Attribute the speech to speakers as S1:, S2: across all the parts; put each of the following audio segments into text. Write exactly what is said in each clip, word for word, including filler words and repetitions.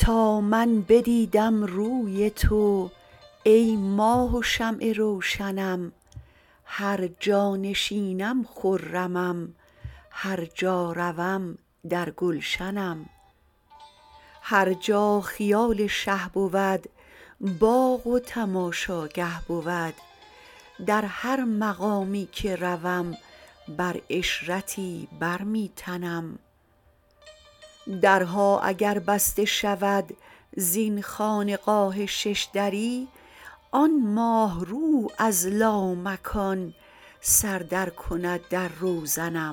S1: تا من بدیدم روی تو ای ماه و شمع روشنم، هر جا نشینم خرمم هر جا روم در گلشنم. هر جا خیال شه بود باغ و تماشاگه بود، در هر مقامی که روم بر عشرتی بر می تنم. درها اگر بسته شود زین خانقاه شش دری، آن ماه رو از لامکان سر در کند در روزنم.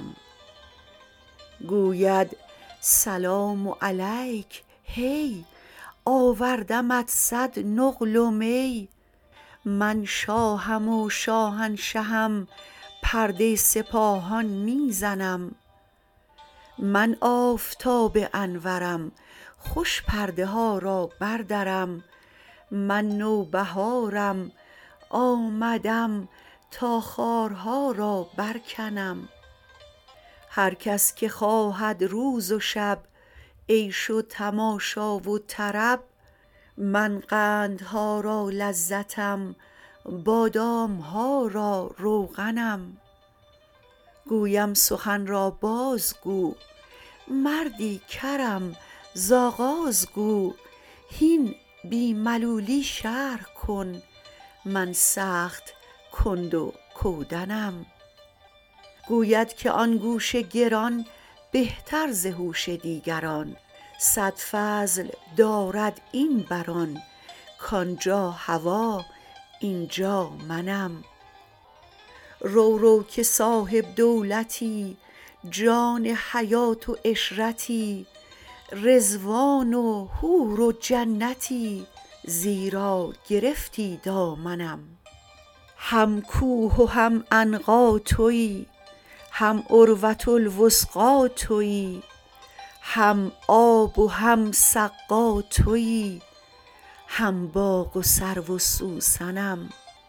S1: گوید سلام علیک هی، آوردمت صد نقل و می. من شاهم و شاهنشهم پرده سپاهان می زنم. من آفتاب انورم خوش پرده ها را بردرم. من نوبهارم آمدم تا خارها را برکنم. هر کس که خواهد روز و شب عیش و تماشا و طرب، من قندها را لذتم بادام ها را روغنم. گویم سخن را بازگو مردی کرم ز آغاز گو، هین بی ملولی شرح کن من سخت کند و کودنم. گوید که آن گوش گران بهتر ز هوش دیگران، صد فضل دارد این بر آن کآنجا هوا اینجا منم. رو رو که صاحب دولتی جان حیات و عشرتی، رضوان و حور و جنتی زیرا گرفتی دامنم. هم کوه و هم عنقا توی، هم عروة الوثقی توی، هم آب و هم سقا توی، هم باغ و سرو و سوسنم.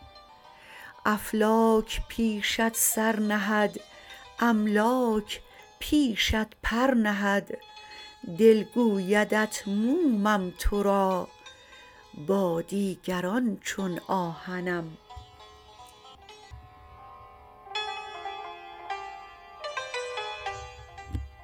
S1: افلاک پیشت سر نهد املاک پیشت پر نهد، دل گویدت مومم تو را با دیگران چون آهنم.